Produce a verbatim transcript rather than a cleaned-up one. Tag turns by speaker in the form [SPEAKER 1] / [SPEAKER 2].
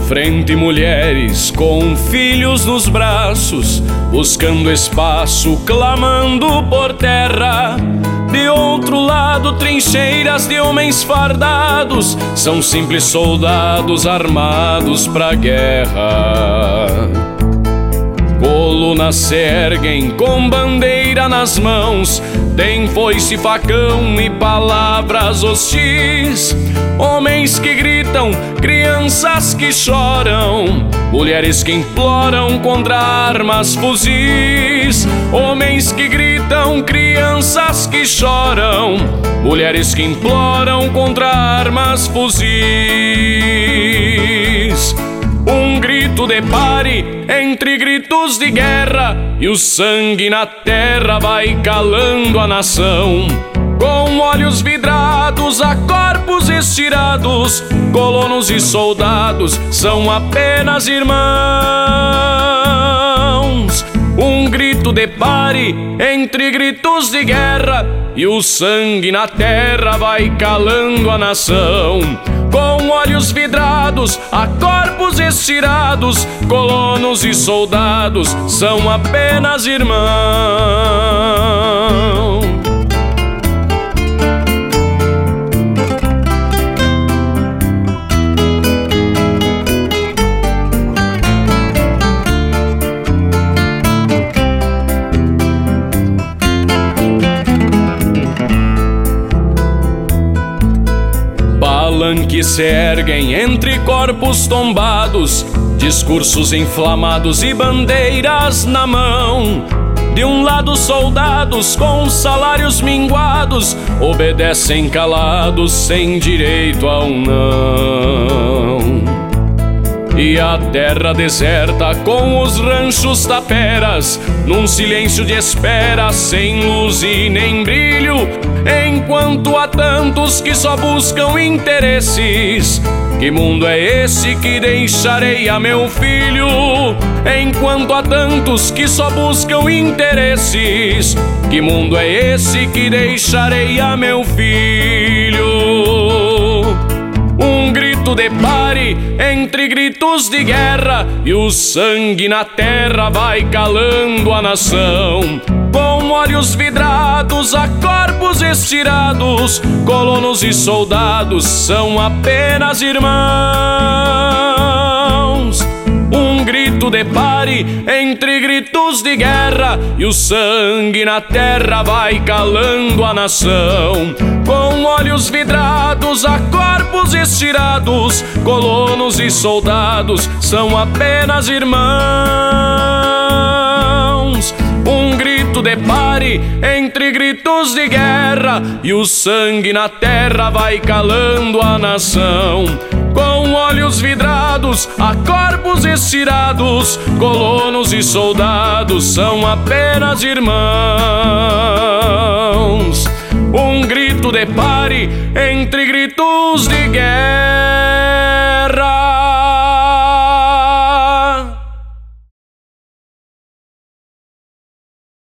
[SPEAKER 1] frente mulheres com filhos nos braços, buscando espaço, clamando por terra. De outro lado, trincheiras de homens fardados, são simples soldados armados pra guerra. Colunas se erguem com bandeira nas mãos, tem foice, facão e palavras hostis. Homens que gritam, crianças que choram, mulheres que imploram contra armas, fuzis. Homens que gritam, crianças que choram, mulheres que imploram contra armas, fuzis. Um grito de pare entre gritos de guerra, e o sangue na terra vai calando a nação. Com olhos vidrados a corpos estirados, colonos e soldados são apenas irmãos. Um grito de pare entre gritos de guerra, e o sangue na terra vai calando a nação. Com olhos vidrados a corpos estirados, colonos e soldados são apenas irmãos. Palanques se erguem entre corpos tombados, discursos inflamados e bandeiras na mão. De um lado, soldados com salários minguados obedecem calados, sem direito a um não. E a terra deserta com os ranchos taperas, num silêncio de espera, sem luz e nem brilho, enquanto há tantos que só buscam interesses. Que mundo é esse que deixarei a meu filho? Enquanto há tantos que só buscam interesses. Que mundo é esse que deixarei a meu filho? Um grito de pare entre gritos de guerra, e o sangue na terra vai calando a nação. Com olhos vidrados a corpos estirados, colonos e soldados são apenas irmãos. Um grito de pare entre gritos de guerra, e o sangue na terra vai calando a nação. Com olhos vidrados a corpos estirados, colonos e soldados são apenas irmãos. Um grito de pare entre gritos de guerra, e o sangue na terra vai calando a nação. Com olhos vidrados a corpos estirados, colonos e soldados são apenas irmãos. Um grito de pare entre gritos de guerra.